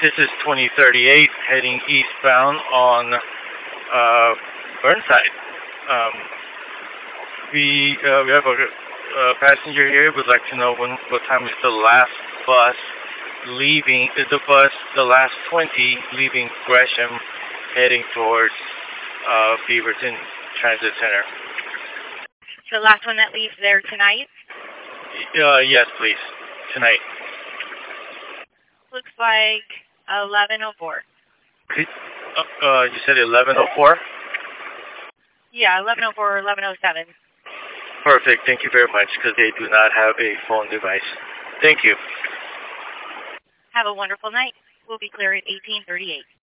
This is 2038 heading eastbound on Burnside. Um, we have a passenger here. Would like to know what time is the last bus leaving. Is the last 20 leaving Gresham, heading towards Beaverton Transit Center? The last one that leaves there tonight? Yes, please. Tonight. Looks like 11:04. You said 11:04? Yeah, 11:04 or 11:07. Perfect. Thank you very much, because they do not have a phone device. Thank you. Have a wonderful night. We'll be clear at 1838.